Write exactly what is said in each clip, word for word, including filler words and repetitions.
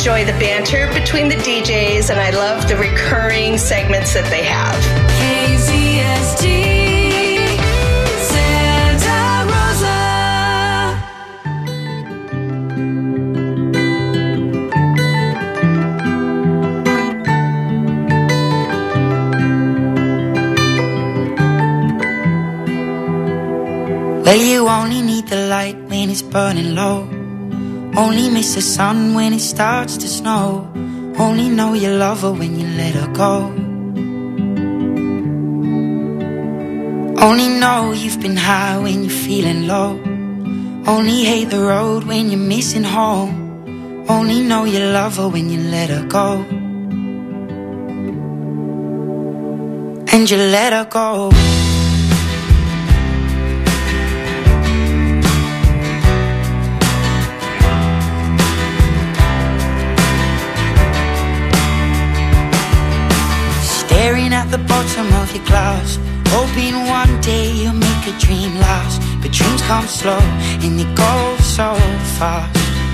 enjoy the banter between the D Js, and I love the recurring segments that they have. K Z S T, Santa Rosa. Well, you only need the light when it's burning low. Only miss the sun when it starts to snow. Only know you love her when you let her go. Only know you've been high when you're feeling low. Only hate the road when you're missing home. Only know you love her when you let her go. And you let her go. Staring at the bottom of your glass, hoping one day you'll make a dream last. But dreams come slow and they go so fast.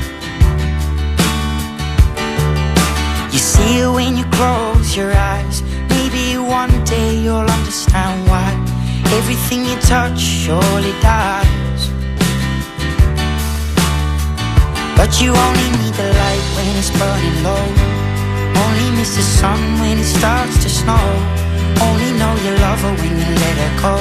You see it when you close your eyes. Maybe one day you'll understand why everything you touch surely dies. But you only need the light when it's burning low. Only miss the sun when it starts to snow. Only know you love her when you let her go.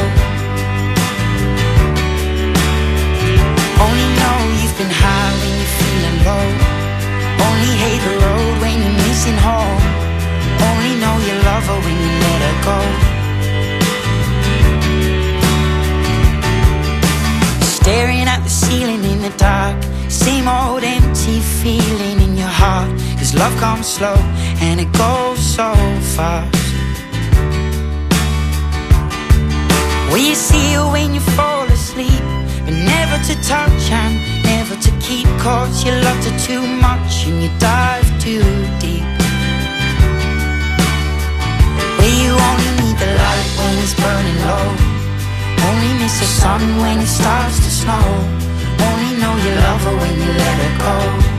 Only know you've been high when you're feeling low. Only hate the road when you're missing home. Only know you love her when you let her go. Staring at the ceiling in the dark, same old empty feeling in your heart. Cause love comes slow and it goes so fast. Well, you see her when you fall asleep, but never to touch and never to keep. Cause you loved her too much and you dive too deep. Well, you only need the light when it's burning low. Only miss the sun when it starts to snow. Only know you love her when you let her go.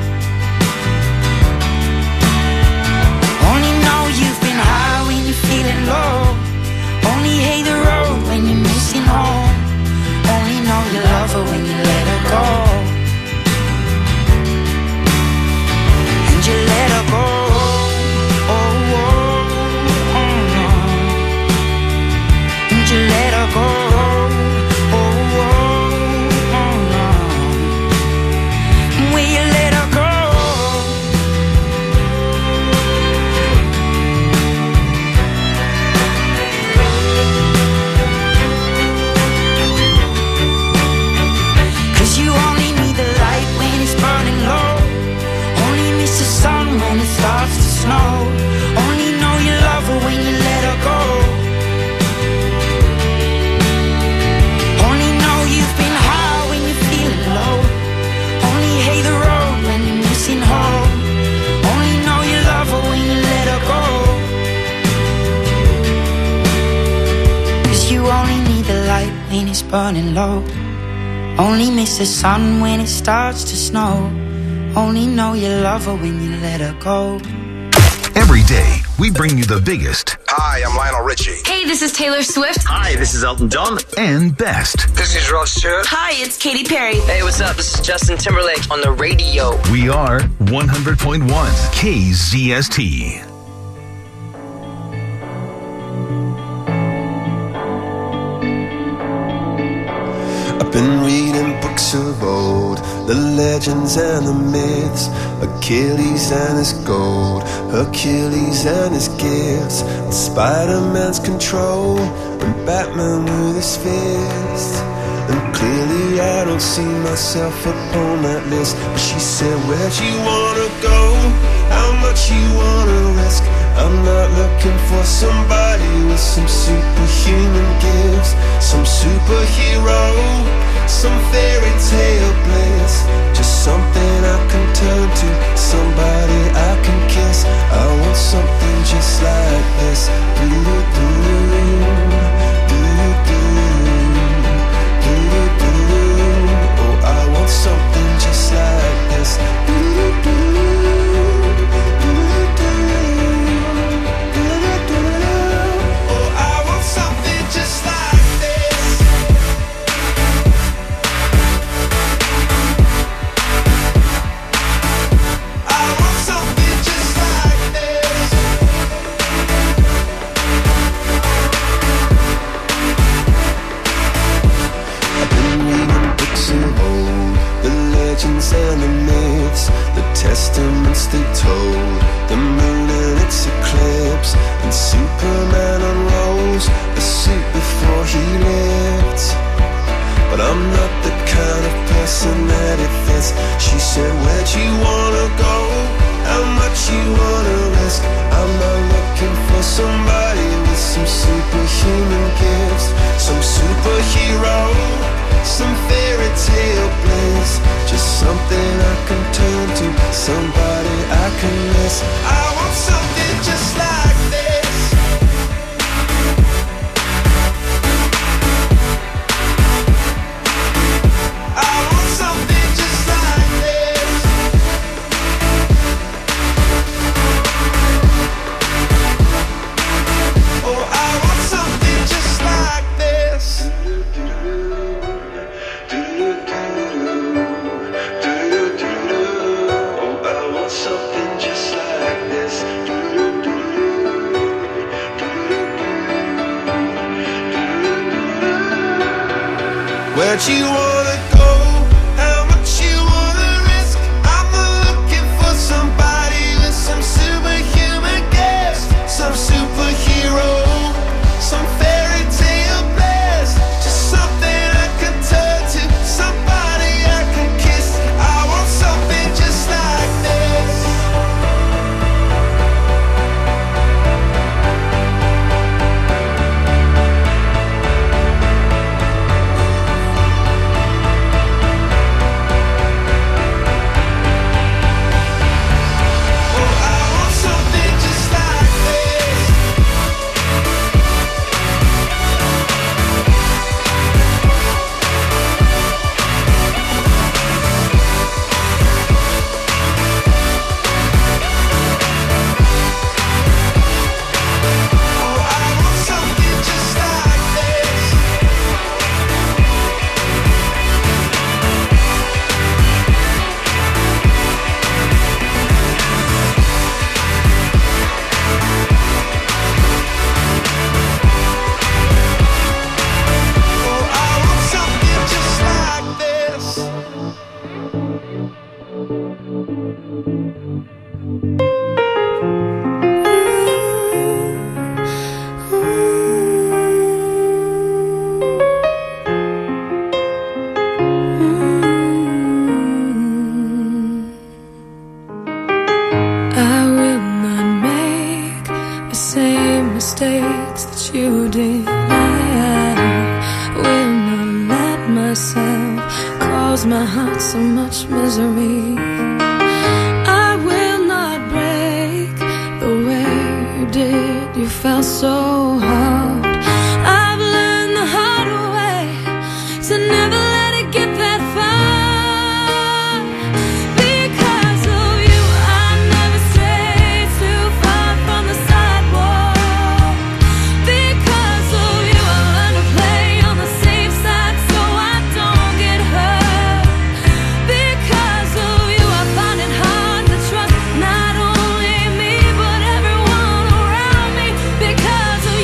Only know you've been high when you're feeling low. Only hate the road when you're missing home. Only know you love her when you let her go. And you let her go. Oh, oh, oh, no. And you let her go. Oh, oh, oh, no. Will you let her go? Cause you only need the light when it's burning low. Only miss the sun when it starts to snow. Only know you love her when you let her go. Only know you've been high when you're feeling low. Only hate the road when you're missing home. Only know you love her when you let her go. Cause you only need the light when it's burning low. Only miss the sun when it starts to snow. Only know you love her when you let her go. Every day, we bring you the biggest. Hi, I'm Lionel Richie. Hey, this is Taylor Swift. Hi, this is Elton John. And best. This is Rod Stewart. Hi, it's Katy Perry. Hey, what's up? This is Justin Timberlake on the radio. We are one hundred point one K Z S T. I've been reading books of old, the legends and the myths, Achilles and his gold, Hercules and his gifts, and Spider-Man's control, and Batman with his fist. And clearly I don't see myself upon that list. But she said, where'd you wanna go? How much you wanna risk? I'm not looking for somebody with some superhuman gifts, some superhero, some fairy tale bliss. Just something I can turn to, somebody I can kiss. I want something just like this. Do-do-do, do-do-do, do-do-do. Oh, I want something just like this. Do-do-do, robes, and Superman unrolls a suit before he lived. But I'm not the kind of person that it fits. She said, where'd you wanna go? How much you wanna risk? I'm not looking for somebody with some superhuman gifts, some superhero, some fairy tale bliss. Just something I can turn to, somebody I can miss. I want something just like this. I want something just like this. Oh, I want something just like this. Oh, I want something just like this. Where'd you wanna go? How much you wanna risk? I'm not looking for somebody with some superhuman gifts, some superhero, some fairy tale bliss. Just something I can turn to, somebody I can kiss. I want something just like this. Oh, I want something just like this. Oh, I want something just like this. Oh, I want something just like this. I will not make the same mistakes that you did. I will not let myself cause my heart so much misery. I will not break the way you did. You felt so hard. I've learned the hard way to never let it get that far. Because of you, I never strayed too far from the sidewalk. Because of you, I learned to play on the safe side so I don't get hurt. Because of you, I find it hard to trust not only me but everyone around me. Because of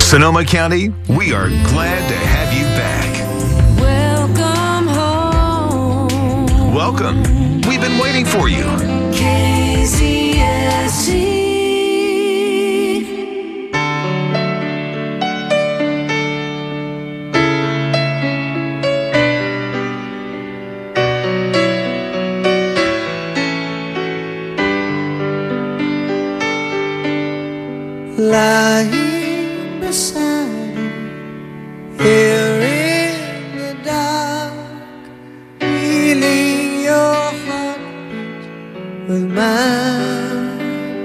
Sonoma County, we are glad to have you back. Welcome home. Welcome. We've been waiting for you. K Z S T. Lying beside you, here in the dark, feeling your heartbeat with mine.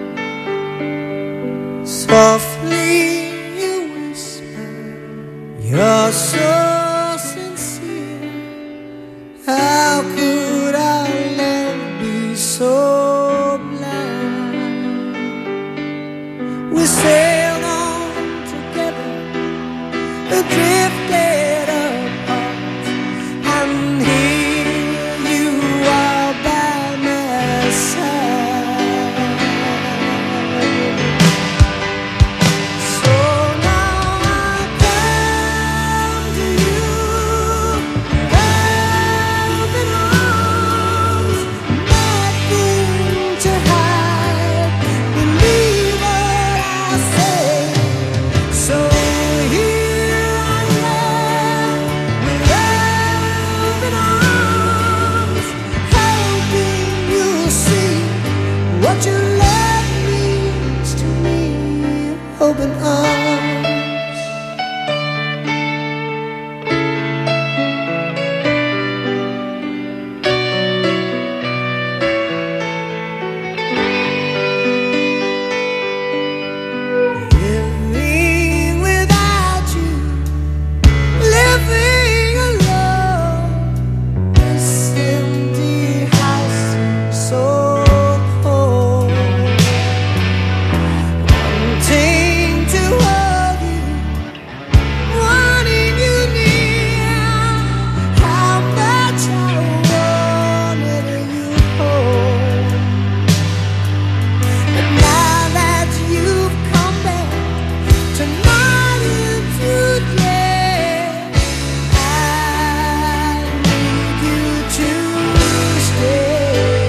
Softly you whisper, you're so sincere. How could our love be so blind? We sailed on together, drifted apart, and here you are by my side. So now I come to you with open arms, nothing to hide. Believe what I say. So here I am with open arms, hoping you'll see what your love means to me. Open arms. Living without you, living alone, this empty house seems so cold. Wanting to hold you, wanting you near, how much I wanted you home. And now that you've come back tonight and today, I need you to stay.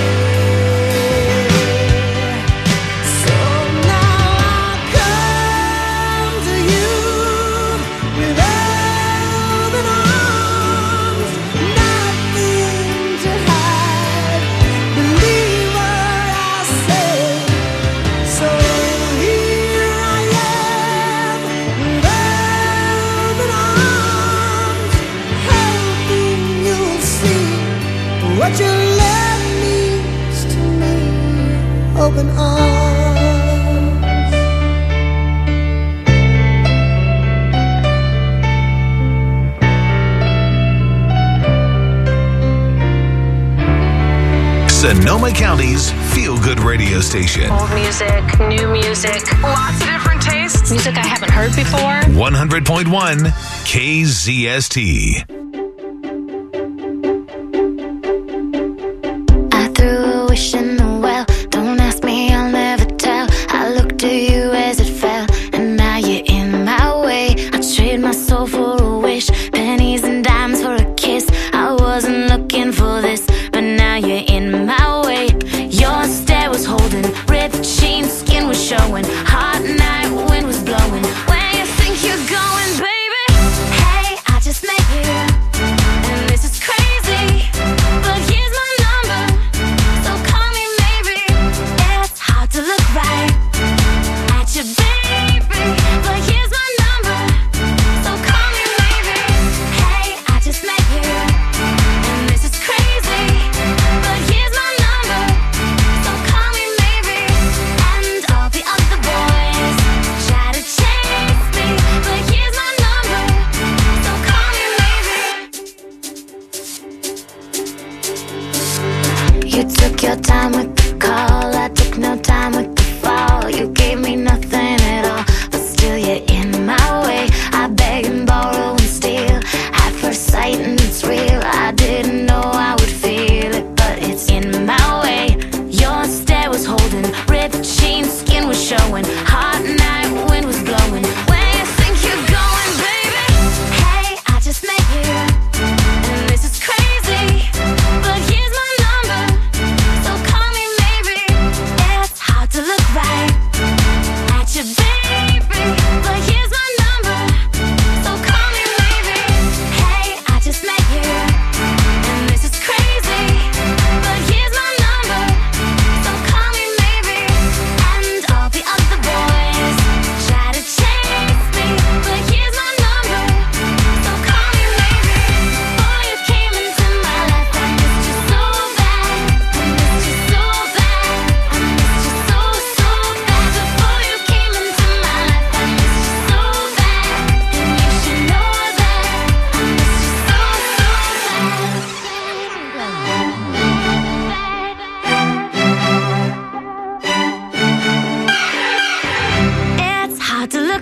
So now I come to you with open arms, nothing to hide. Believe what I say. So here I am with open arms, hoping you'll see what your love means to me. Open arms. Sonoma County's feel-good radio station. Old music, new music, lots of different tastes. Music I haven't heard before. one hundred point one K Z S T. I threw a wish in the well. Don't ask me, I'll never tell. I looked at you as it fell, and now you're in my way. I trade my soul for a wish, pennies and dimes for a kiss. I wasn't looking for this, but now you're in my way. Your stare was holding, ripped jeans, skin was showing, hot night wind was blowing. Where you think you're going, baby? Hey, I just met you.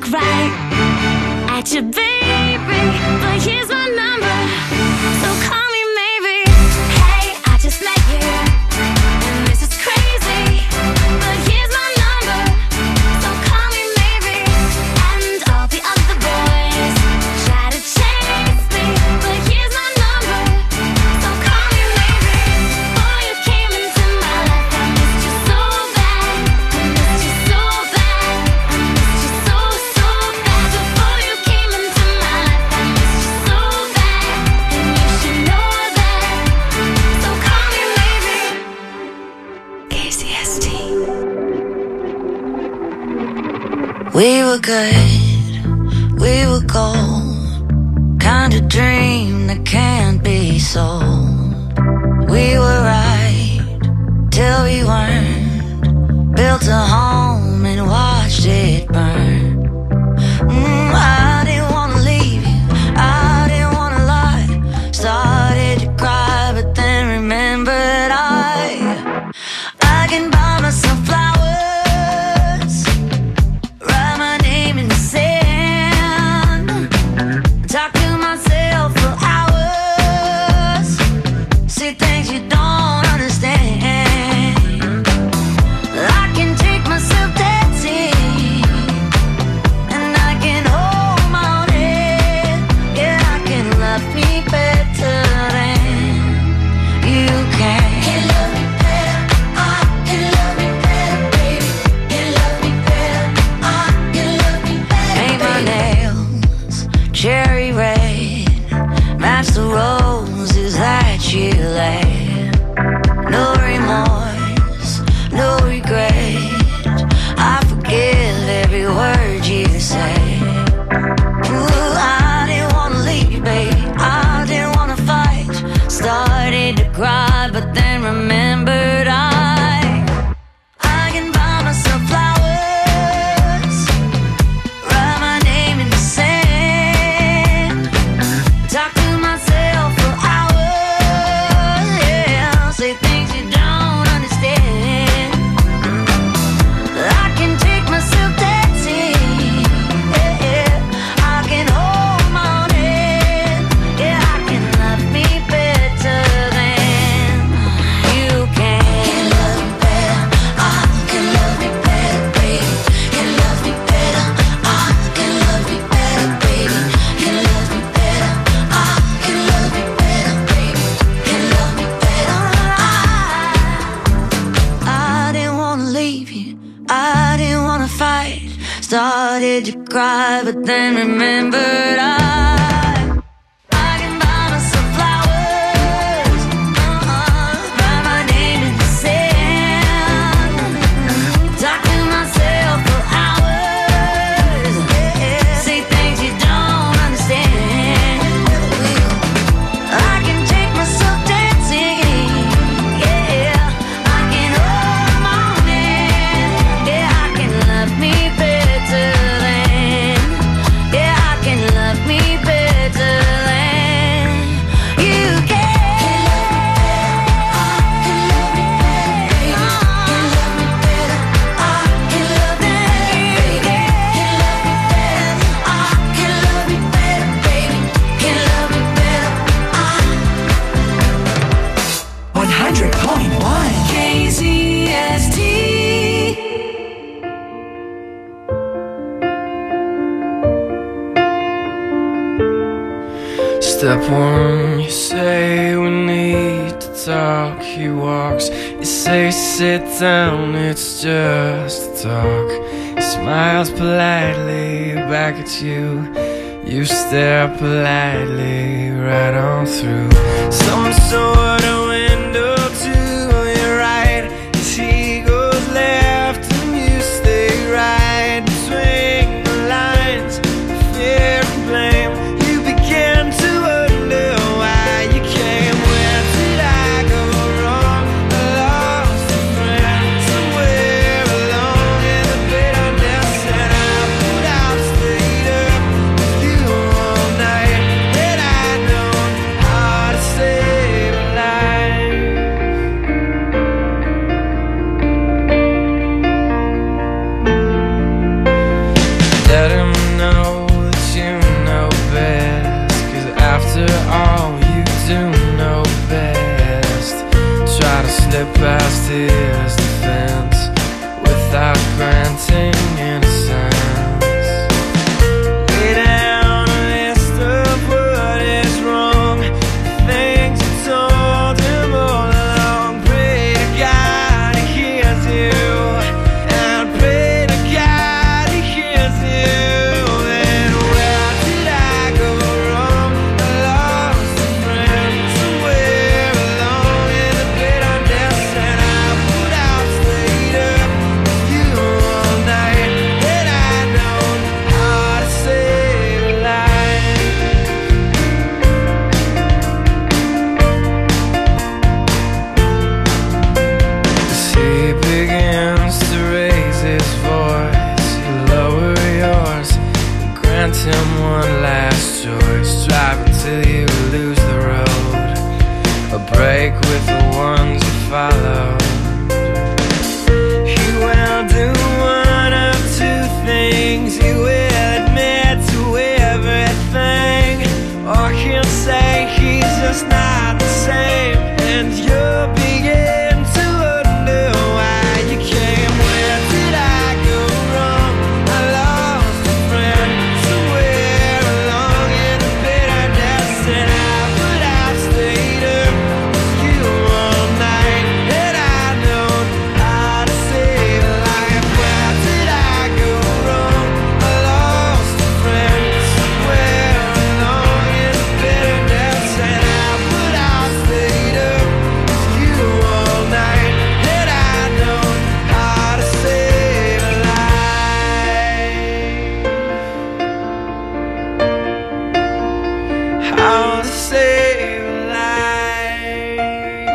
right at you, baby. But here's my number, so call me maybe. Hey, I just met you, and this is crazy. But here's my number, so call me maybe. And all the other boys try to chase me, but here's my number, so call me maybe. Before you came into my life, I missed you so bad. I missed you so bad. I missed you so, so bad. Before you came into my life, I missed you so bad. And you should know that, so call me maybe. K C S T. We were good, we were gold, kind of dream that can't be sold. We were right till we weren't, built a home and watched it burn. Mm, I didn't wanna leave you, I didn't wanna lie. Started to cry, but then remembered I I can buy myself flowers, write my name in the sand, talk to myself for hours, see things you don't understand. I can take myself dancing, and I can hold my own head. Yeah, I can love me better than you can. Can love me better, I can love me better, baby. Can love me better, I can love me better. Paint my nails cherry red, match the roses that you laid. No remorse, no regret, I forgive every word you say. Ooh, I didn't wanna leave you, baby, I didn't wanna fight. Started to cry, but then remembered I I can buy myself flowers, write my name in the sand, talk to myself for hours, yeah, say things you don't understand. I can take myself dancing, yeah, yeah. I can hold my own head, yeah, I can love me better than you can. Can love me better, I can love me better, baby. Can love me better, I can love me better, baby. Can love me better, I can love me better, baby. Can love me better, I I didn't wanna leave you, I didn't wanna fight. Started to cry, but then remembered I I can buy myself flowers, uh-uh, write my name in the sand, talk to myself for hours, yeah, say things you don't understand. I can take myself dancing, yeah, I can hold my own hand, yeah, I can love me better than, yeah, I can love me better than you can. Can love me better, I can love me better, I can love me better, baby. Can love me better, I one hundred point one K Z S T. Step one, you say we need to talk. He walks, you say sit down, it's just a talk. He smiles politely back at you, you stare politely right on through some sort of window to your right. As he goes left and you stay right between the lines of fear and blame. You begin to wonder why you came. Where did I go wrong? I lost a friend somewhere along in the bitterness, and I put out, stayed up with you all night. Had I known how to save a life, his defense without granting innocence. Lay down a list of what is wrong, things you told him all along. Pray to God he hears you, and pray to God he hears you. Then where did I go wrong? I lost a friend somewhere along in the bitterness, and I put out, stayed up with you all night, and I know how to save a life. As he begins to raise his voice, you lower yours and grant him one last choice. Drive until you lose the road, or break with the ones you follow. He will do one of two things. He will admit to everything, or he'll say he's just not the same, and you'll begin to wonder why you came. Where did I go wrong? I lost a friend somewhere along in the bitterness, and I put out, stayed up with you all night, and I know how to save a life. Where did I go wrong? I lost a friend somewhere along in the bitterness, and I put out, stayed up with you all night, and I know how to save a life. How to save a life.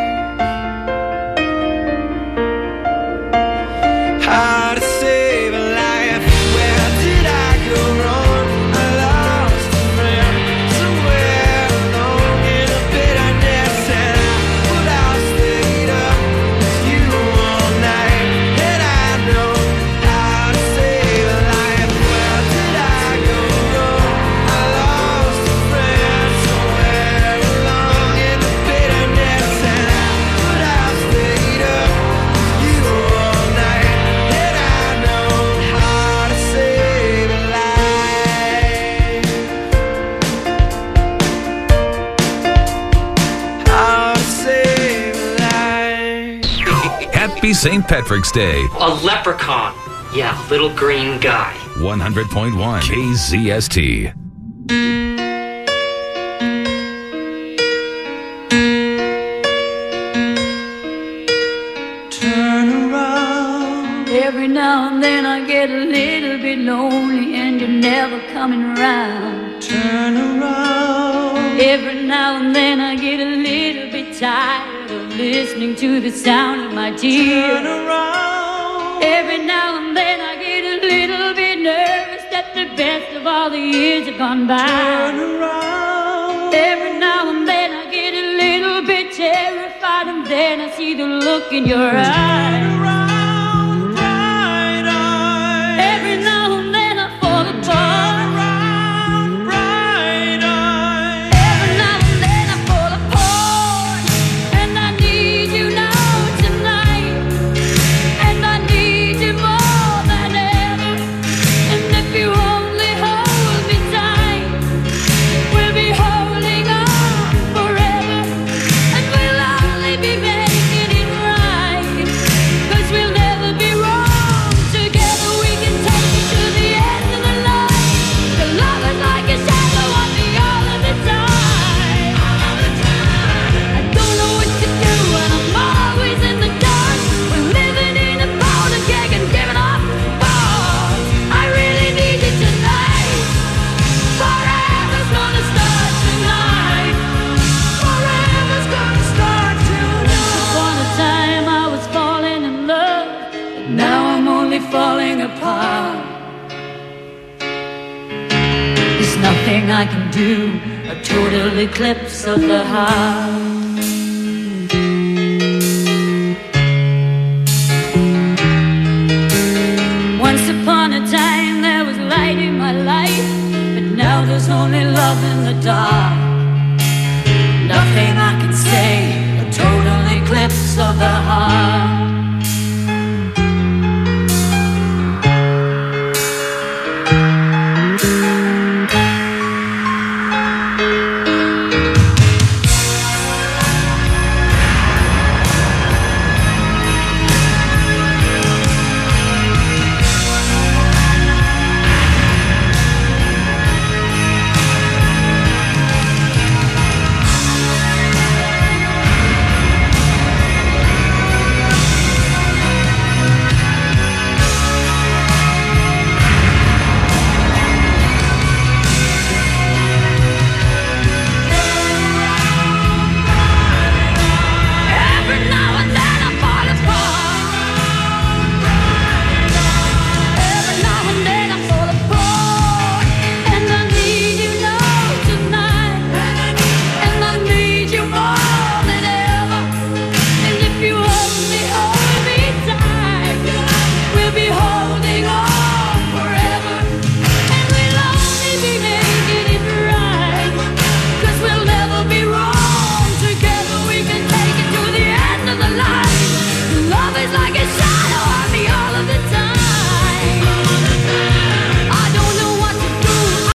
How to save a life. Where did I go wrong? I lost a friend somewhere along in the bitterness, and I put out, stayed up with you all night, and I know how to save a life. Where did I go wrong? I lost a friend somewhere along in the bitterness, and I put out, stayed up with you all night, and I know how to save a life. How to save a life. Happy Saint Patrick's Day. A leprechaun. Yeah, little green guy. one hundred point one K Z S T. Turn around. Every now and then I get a little bit lonely and you're never coming around. Turn around. Every now and then I get a little bit tired of listening to the sound of my tears. Turn around. Every now and then I get a little bit nervous that the best of all the years have gone by. Turn around. Every now and then I get a little bit terrified, and then I see the look in your eyes. Turn around, bright eyes. Every now and then I fall apart. Turn around, bright eyes. Every now and then I fall apart, and I need you now tonight, and I need you more than ever. And if you only hold me tight, we'll be holding on forever, and we'll only be making it right, 'cause we'll never be wrong. Together we can take it to the end of the line. The love is like a shadow on me all of the time. I don't know what to do, and I'm always in the dark. We're living in a powder keg and giving up bars. I really need you tonight. Forever's gonna start tonight. Forever's gonna start tonight. Once upon a time I was falling in love, but now I'm only falling apart. There's nothing I can do, a total eclipse of the heart. Once upon a time there was light in my life, but now there's only love in the dark. Nothing I can say, a total eclipse of the heart.